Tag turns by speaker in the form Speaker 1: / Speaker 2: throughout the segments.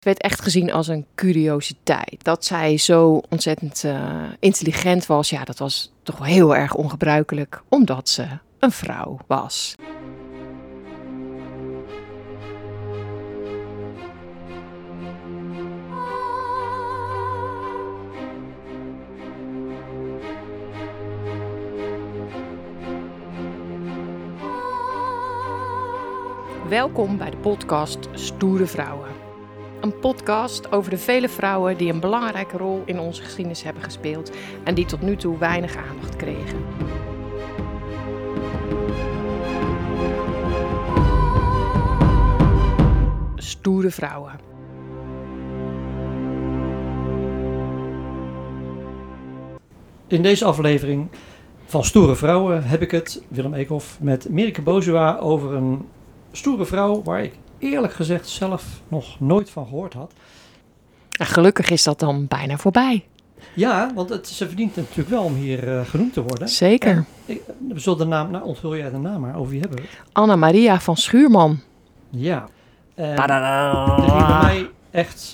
Speaker 1: Het werd echt gezien als een curiositeit. Dat zij zo ontzettend intelligent was, ja, dat was toch wel heel erg ongebruikelijk, omdat ze een vrouw was. Welkom bij de podcast Stoere Vrouwen. Een podcast over de vele vrouwen die een belangrijke rol in onze geschiedenis hebben gespeeld en die tot nu toe weinig aandacht kregen. Stoere Vrouwen.
Speaker 2: In deze aflevering van Stoere Vrouwen heb ik het, Willem Eekhoff, met Mirike Bozua over een stoere vrouw waar ik eerlijk gezegd zelf nog nooit van gehoord had.
Speaker 1: Gelukkig is dat dan bijna voorbij.
Speaker 2: Ja, want ze verdient natuurlijk wel om hier genoemd te worden.
Speaker 1: Zeker.
Speaker 2: We zullen de naam, onthul jij de naam maar, over wie hebben we het?
Speaker 1: Anna-Maria van Schuurman.
Speaker 2: Ja. Er ging bij mij echt,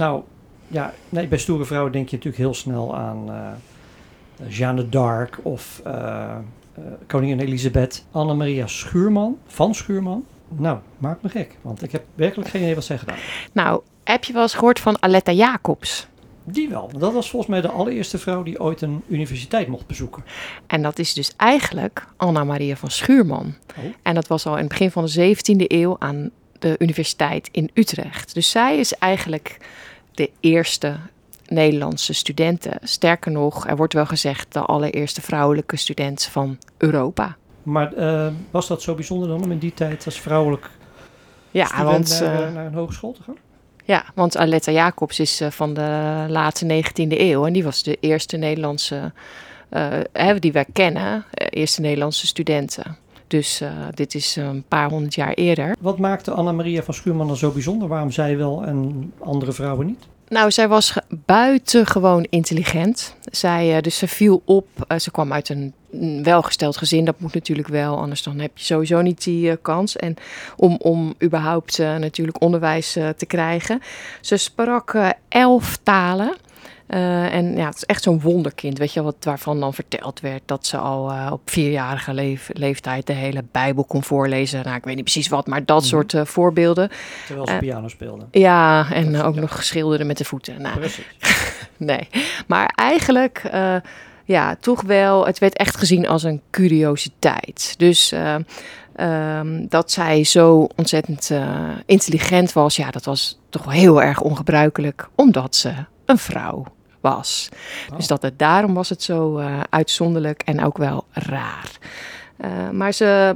Speaker 2: bij stoere vrouwen denk je natuurlijk heel snel aan Jeanne d'Arc of koningin Elisabeth. Anna-Maria Schuurman, van Schuurman. Nou, maakt me gek, want ik heb werkelijk geen idee wat zij gedaan.
Speaker 1: Nou, heb je wel eens gehoord van Aletta Jacobs?
Speaker 2: Die wel. Dat was volgens mij de allereerste vrouw die ooit een universiteit mocht bezoeken.
Speaker 1: En dat is dus eigenlijk Anna-Maria van Schuurman.
Speaker 2: Oh.
Speaker 1: En dat was al in het begin van de 17e eeuw aan de universiteit in Utrecht. Dus zij is eigenlijk de eerste Nederlandse studenten. Sterker nog, er wordt wel gezegd de allereerste vrouwelijke student van Europa.
Speaker 2: Maar was dat zo bijzonder dan om in die tijd als vrouwelijk student naar een hogeschool te gaan?
Speaker 1: Ja, want Aletta Jacobs is van de late 19e eeuw. En die was de eerste Nederlandse, die wij kennen, eerste Nederlandse studenten. Dus dit is een paar honderd jaar eerder.
Speaker 2: Wat maakte Anna-Maria van Schuurman dan zo bijzonder? Waarom zij wel en andere vrouwen niet?
Speaker 1: Nou, zij was buitengewoon intelligent. Ze viel op. Ze kwam uit een welgesteld gezin. Dat moet natuurlijk wel, anders dan heb je sowieso niet die kans. En om überhaupt natuurlijk onderwijs te krijgen. Ze sprak 11 talen. En ja, het is echt zo'n wonderkind, weet je, waarvan dan verteld werd dat ze al op 4-jarige leeftijd de hele Bijbel kon voorlezen. Nou, ik weet niet precies wat, maar dat soort voorbeelden.
Speaker 2: Terwijl ze piano speelde.
Speaker 1: Ja, en ook nog schilderde met de voeten. Nou, nee, maar eigenlijk, toch wel, het werd echt gezien als een curiositeit. Dus dat zij zo ontzettend intelligent was, ja, dat was toch wel heel erg ongebruikelijk, omdat ze een vrouw was. Oh. Dus daarom was het zo uitzonderlijk en ook wel raar. Maar ze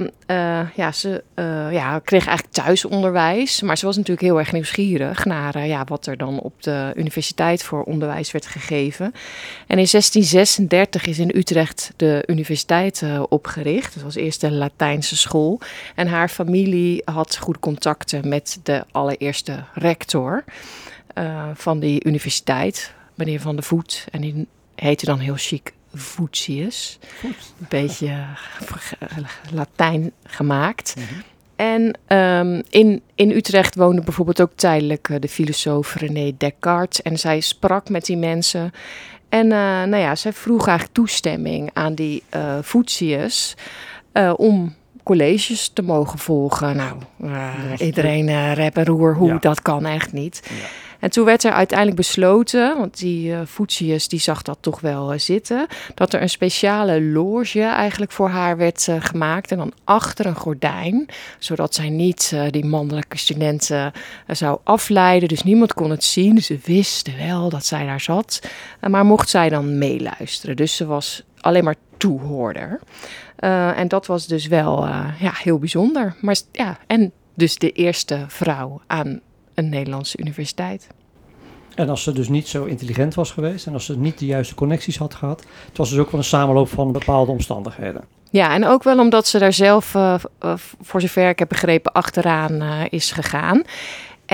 Speaker 1: kreeg eigenlijk thuisonderwijs. Maar ze was natuurlijk heel erg nieuwsgierig naar wat er dan op de universiteit voor onderwijs werd gegeven. En in 1636 is in Utrecht de universiteit opgericht. Dat was eerst de Latijnse school. En haar familie had goede contacten met de allereerste rector van die universiteit, meneer Van der Voet. En die heette dan heel chic Voetius. Een beetje Latijn gemaakt. Mm-hmm. En in Utrecht woonde bijvoorbeeld ook tijdelijk de filosoof René Descartes. En zij sprak met die mensen. En zij vroeg eigenlijk toestemming aan die Voetius om colleges te mogen volgen. Nou, iedereen rep en roer, dat kan echt niet. Ja. En toen werd er uiteindelijk besloten, want die Voetius die zag dat toch wel zitten, dat er een speciale loge eigenlijk voor haar werd gemaakt. En dan achter een gordijn, zodat zij niet die mannelijke studenten zou afleiden. Dus niemand kon het zien. Dus ze wisten wel dat zij daar zat. Maar mocht zij dan meeluisteren. Dus ze was alleen maar toehoorder. En dat was dus wel heel bijzonder. Maar en dus de eerste vrouw aan een Nederlandse universiteit.
Speaker 2: En als ze dus niet zo intelligent was geweest en als ze niet de juiste connecties had gehad, het was dus ook wel een samenloop van bepaalde omstandigheden.
Speaker 1: Ja, en ook wel omdat ze daar zelf, voor zover ik heb begrepen, achteraan is gegaan. En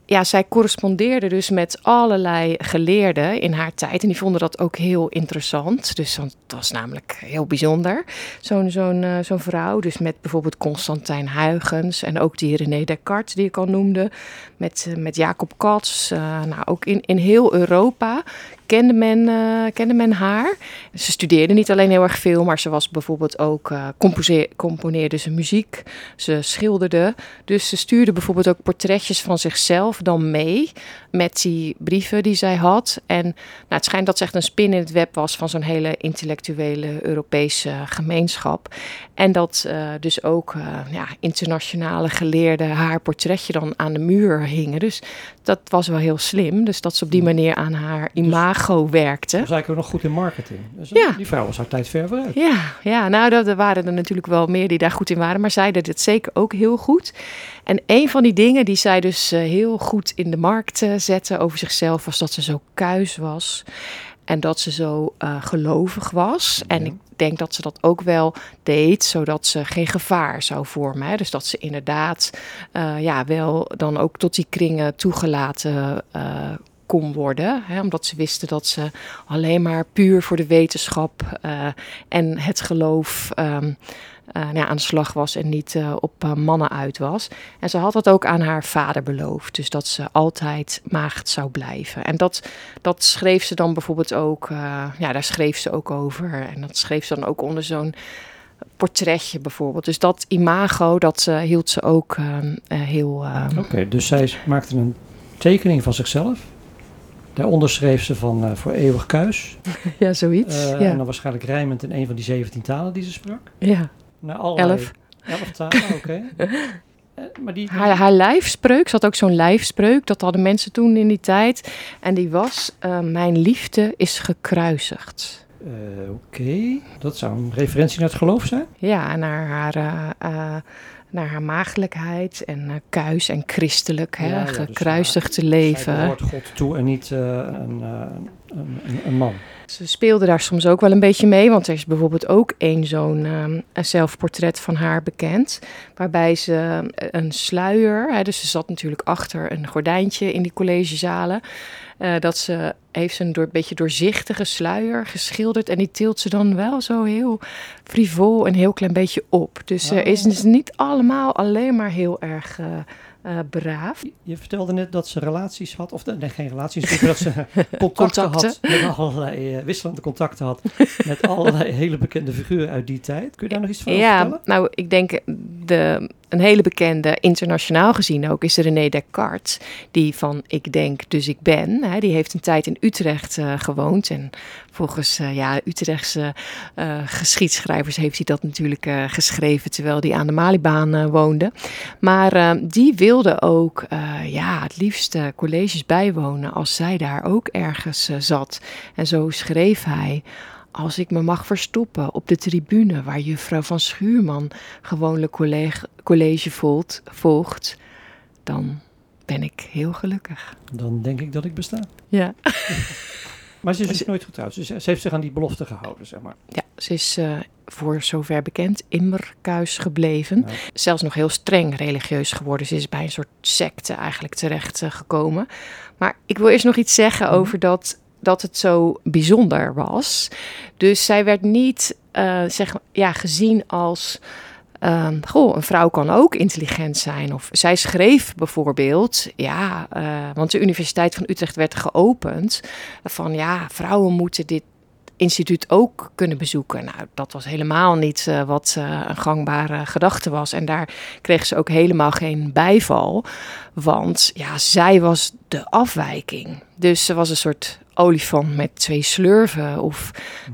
Speaker 1: ja, zij correspondeerde dus met allerlei geleerden in haar tijd. En die vonden dat ook heel interessant. Dus dat was namelijk heel bijzonder, zo'n vrouw. Dus met bijvoorbeeld Constantijn Huygens en ook die René Descartes die ik al noemde. Met Jacob Cats. Nou, ook in heel Europa kende men haar. Ze studeerde niet alleen heel erg veel, maar ze was bijvoorbeeld ook componeerde ze muziek. Ze schilderde. Dus ze stuurde bijvoorbeeld ook portretjes van zichzelf dan mee met die brieven die zij had. En nou, het schijnt dat ze echt een spin in het web was van zo'n hele intellectuele Europese gemeenschap. En dat dus ook internationale geleerden haar portretje dan aan de muur hingen. Dus dat was wel heel slim. Dus dat ze op die manier aan haar imago werkte.
Speaker 2: Dat was eigenlijk ook nog goed in marketing. Dus die vrouw was haar tijd ver vooruit.
Speaker 1: Ja, nou, er waren er natuurlijk wel meer die daar goed in waren. Maar zij deed het zeker ook heel goed. En een van die dingen die zij dus heel goed in de markt zette over zichzelf, was dat ze zo kuis was. En dat ze zo gelovig was. En ik denk dat ze dat ook wel deed, zodat ze geen gevaar zou vormen. Hè? Dus dat ze inderdaad wel dan ook tot die kringen toegelaten kon worden. Hè? Omdat ze wisten dat ze alleen maar puur voor de wetenschap en het geloof aan de slag was en niet op mannen uit was. En ze had dat ook aan haar vader beloofd. Dus dat ze altijd maagd zou blijven. En dat schreef ze dan bijvoorbeeld ook. Daar schreef ze ook over. En dat schreef ze dan ook onder zo'n portretje bijvoorbeeld. Dus dat imago, dat hield ze ook heel...
Speaker 2: Oké, dus zij maakte een tekening van zichzelf. Daaronder schreef ze van voor eeuwig kuis.
Speaker 1: Ja, zoiets.
Speaker 2: En dan waarschijnlijk rijmend in een van die 17 talen die ze sprak.
Speaker 1: Ja.
Speaker 2: 11 talen, oké. Maar
Speaker 1: haar lijfspreuk, ze had ook zo'n lijfspreuk, dat hadden mensen toen in die tijd. En die was, mijn liefde is gekruisigd.
Speaker 2: Oké, dat zou een referentie naar het geloof zijn?
Speaker 1: Ja, naar haar maagdelijkheid en kuis en christelijk, gekruisigd te leven.
Speaker 2: Zij behoort God toe en niet een man.
Speaker 1: Ze speelde daar soms ook wel een beetje mee, want er is bijvoorbeeld ook zo'n zelfportret van haar bekend, waarbij ze een sluier, dus ze zat natuurlijk achter een gordijntje in die collegezalen, dat ze heeft een beetje doorzichtige sluier geschilderd en die tilt ze dan wel zo heel frivol en heel klein beetje op. Dus is het niet allemaal alleen maar heel erg braaf.
Speaker 2: Je vertelde net dat ze relaties had, of geen relaties, maar dat ze contacten had, met allerlei wisselende contacten had, met allerlei hele bekende figuren uit die tijd. Kun je daar nog iets van vertellen?
Speaker 1: Ja, nou, ik denk een hele bekende, internationaal gezien ook, is René Descartes, die van Ik denk, dus ik ben. Die heeft een tijd in Utrecht gewoond en volgens Utrechtse geschiedschrijvers heeft hij dat natuurlijk geschreven terwijl hij aan de Malibaan woonde. Maar die wilde ook het liefst colleges bijwonen als zij daar ook ergens zat. En zo schreef hij: als ik me mag verstoppen op de tribune waar juffrouw van Schuurman gewoonlijk college volgt, dan ben ik heel gelukkig.
Speaker 2: Dan denk ik dat ik besta.
Speaker 1: Ja.
Speaker 2: Maar ze is dus nooit getrouwd. Ze heeft zich aan die belofte gehouden, zeg maar.
Speaker 1: Ja, ze is voor zover bekend immer kuis gebleven. Nee. Zelfs nog heel streng religieus geworden. Ze is bij een soort secte eigenlijk terecht gekomen. Maar ik wil eerst nog iets zeggen over dat het zo bijzonder was. Dus zij werd niet gezien als een vrouw kan ook intelligent zijn. Of zij schreef bijvoorbeeld, want de Universiteit van Utrecht werd geopend, van vrouwen moeten dit instituut ook kunnen bezoeken. Nou, dat was helemaal niet wat een gangbare gedachte was. En daar kreeg ze ook helemaal geen bijval. Want zij was de afwijking. Dus ze was een soort olifant met 2 slurven. Of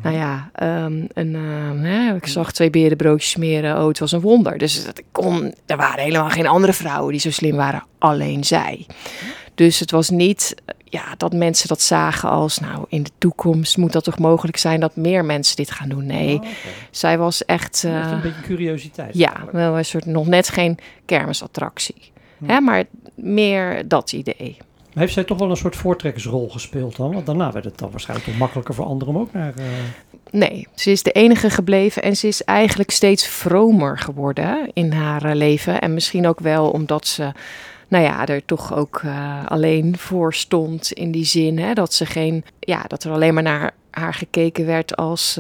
Speaker 1: ik zag 2 berenbroodjes smeren. Oh, het was een wonder. Dus er waren helemaal geen andere vrouwen die zo slim waren. Alleen zij. Dus het was niet dat mensen dat zagen als, in de toekomst moet dat toch mogelijk zijn dat meer mensen dit gaan doen. Nee, zij was echt
Speaker 2: een beetje curiositeit.
Speaker 1: Ja, wel een soort nog net geen kermisattractie. Hè, maar meer dat idee.
Speaker 2: Maar heeft zij toch wel een soort voortrekkersrol gespeeld dan? Want daarna werd het dan waarschijnlijk toch makkelijker voor anderen om ook naar...
Speaker 1: Nee, ze is de enige gebleven en ze is eigenlijk steeds vromer geworden in haar leven. En misschien ook wel omdat ze nou ja, er toch ook alleen voor stond in die zin, hè, dat dat er alleen maar naar haar gekeken werd als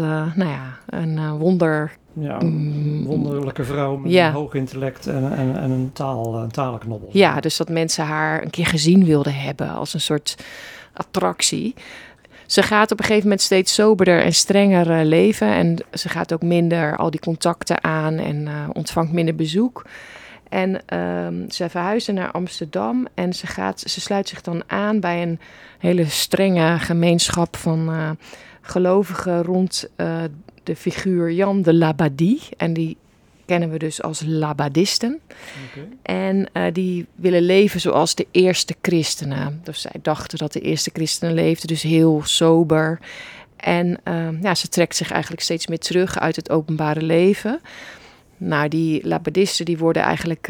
Speaker 1: een wonder.
Speaker 2: Ja, een wonderlijke vrouw met een hoog intellect en een talenknobbel.
Speaker 1: Ja, dus dat mensen haar een keer gezien wilden hebben als een soort attractie. Ze gaat op een gegeven moment steeds soberder en strenger leven. En ze gaat ook minder al die contacten aan en ontvangt minder bezoek. En ze verhuisde naar Amsterdam en ze sluit zich dan aan bij een hele strenge gemeenschap van gelovigen rond de figuur Jan de Labadie. En die kennen we dus als Labadisten. Okay. En die willen leven zoals de eerste christenen. Dus zij dachten dat de eerste christenen leefden, dus heel sober. En ze trekt zich eigenlijk steeds meer terug uit het openbare leven. Nou, die Labadisten die worden eigenlijk,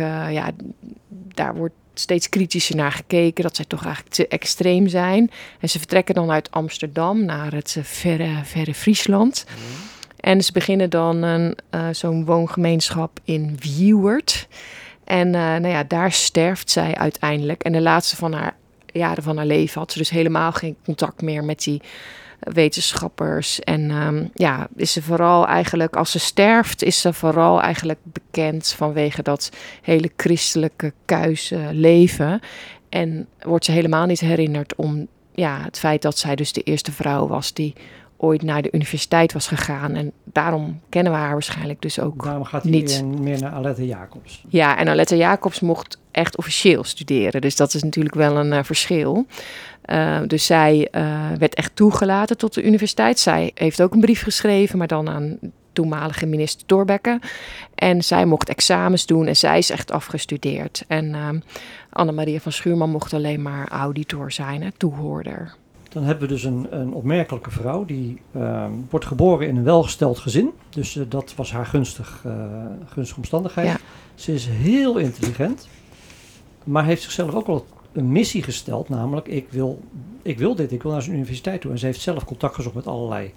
Speaker 1: daar wordt steeds kritischer naar gekeken, dat zij toch eigenlijk te extreem zijn. En ze vertrekken dan uit Amsterdam naar het verre Friesland. En ze beginnen dan zo'n woongemeenschap in Wiewerd. En daar sterft zij uiteindelijk. En de laatste jaren van haar leven had ze dus helemaal geen contact meer met die wetenschappers. En is ze vooral eigenlijk, als ze sterft, is ze vooral eigenlijk bekend vanwege dat hele christelijke kuise leven. En wordt ze helemaal niet herinnerd om het feit dat zij dus de eerste vrouw was die ooit naar de universiteit was gegaan. En daarom kennen we haar waarschijnlijk dus ook niet.
Speaker 2: Daarom gaat hij meer naar Aletta Jacobs.
Speaker 1: Ja, en Aletta Jacobs mocht echt officieel studeren. Dus dat is natuurlijk wel een verschil. Dus zij werd echt toegelaten tot de universiteit. Zij heeft ook een brief geschreven, maar dan aan toenmalige minister Thorbecke. En zij mocht examens doen en zij is echt afgestudeerd. En Annemaria van Schuurman mocht alleen maar auditor zijn, toehoorder.
Speaker 2: Dan hebben we dus een opmerkelijke vrouw die wordt geboren in een welgesteld gezin. Dus dat was haar gunstige omstandigheid. Ja. Ze is heel intelligent, maar heeft zichzelf ook wel een missie gesteld. Namelijk, ik wil naar zijn universiteit toe. En ze heeft zelf contact gezocht met allerlei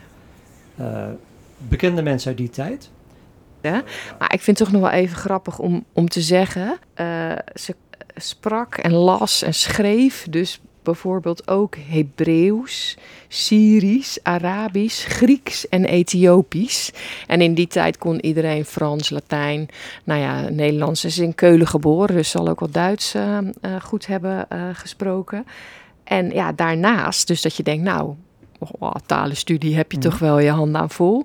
Speaker 2: bekende mensen uit die tijd.
Speaker 1: Ja, maar ik vind het toch nog wel even grappig om te zeggen. Ze sprak en las en schreef dus bijvoorbeeld ook Hebreeuws, Syrisch, Arabisch, Grieks en Ethiopisch. En in die tijd kon iedereen Frans, Latijn, Nederlands. Ze is in Keulen geboren, dus zal ook wel Duits goed hebben gesproken. En daarnaast, dus dat je denkt, talenstudie heb je toch wel je handen aan vol.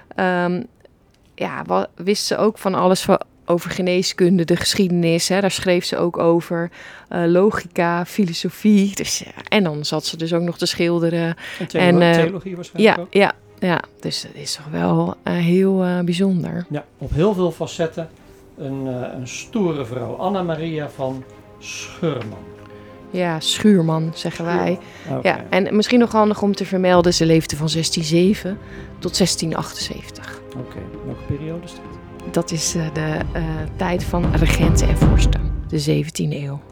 Speaker 1: Wist ze ook van alles over geneeskunde, de geschiedenis. Daar schreef ze ook over. Logica, filosofie. Dus, en dan zat ze dus ook nog te schilderen.
Speaker 2: En theologie waarschijnlijk ook.
Speaker 1: Ja, dus dat is toch wel heel bijzonder.
Speaker 2: Ja, op heel veel facetten een stoere vrouw. Annemaria van Schuurman.
Speaker 1: Ja, Schuurman zeggen wij.
Speaker 2: Okay.
Speaker 1: Ja, en misschien nog handig om te vermelden, ze leefde van 1607 tot 1678.
Speaker 2: Oké, welke periode is dat?
Speaker 1: Dat is de tijd van regenten en vorsten, de 17e eeuw.